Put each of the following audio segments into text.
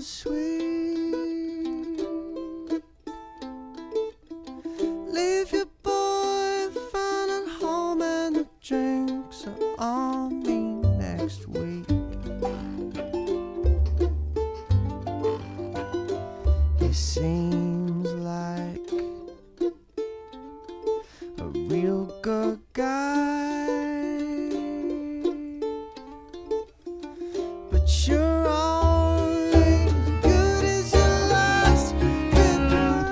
sweet. Leave your boyfriend at home and the drinks are on me next week. He seems like a real good guy, but you're only as good as your last goodbye.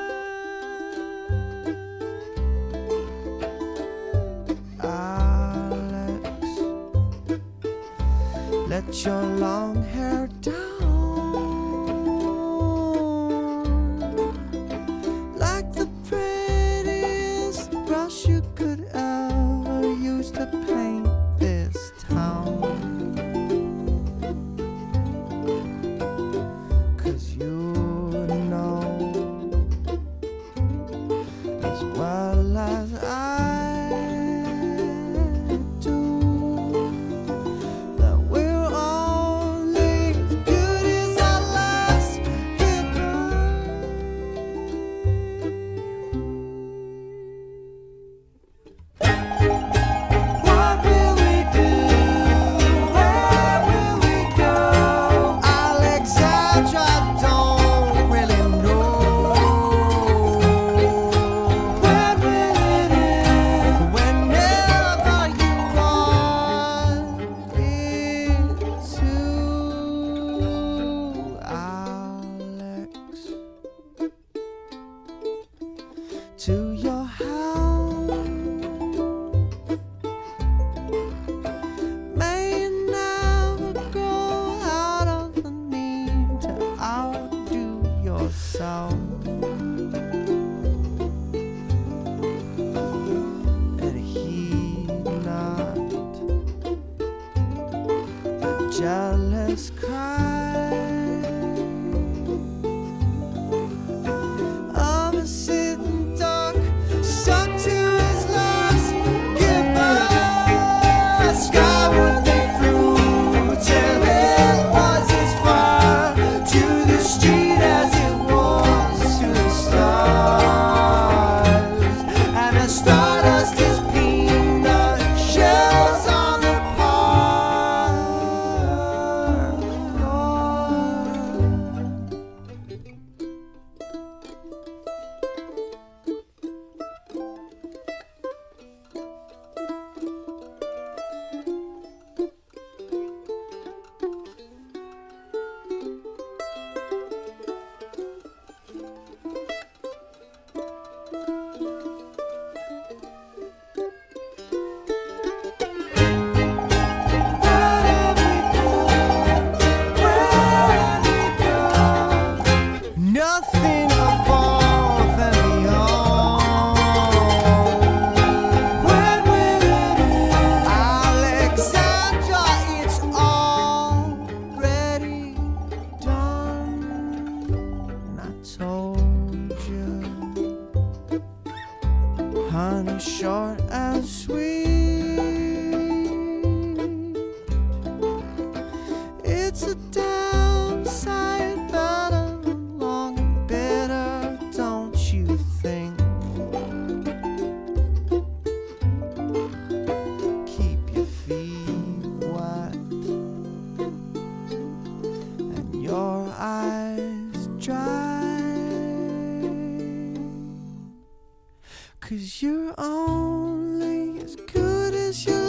Alex, let your long hair down like the prettiest brush you could ever use to paint this town. 'Cause you know as well as I do that we're only as good as our last goodbye. What will we do? Where will we go? Alexandra, don't really know. Where will it end? Whenever you want it to. Alex, to your house. May you never grow out of the need to outdo yourself. And heed not the jealous cry of a sitting duck stuck to his last goodbye. Skyward they flew till it was as far to the street as it was to the stars. And the stardust is peanut shells on the park floor. Nothing above and beyond. When will it end? Alexandra, it's already done. And I told you, honey, short and sweet. It's a downside, better than long and bitter, don't you think? Keep your feet wet and your eyes dry, 'cause you're only as good as your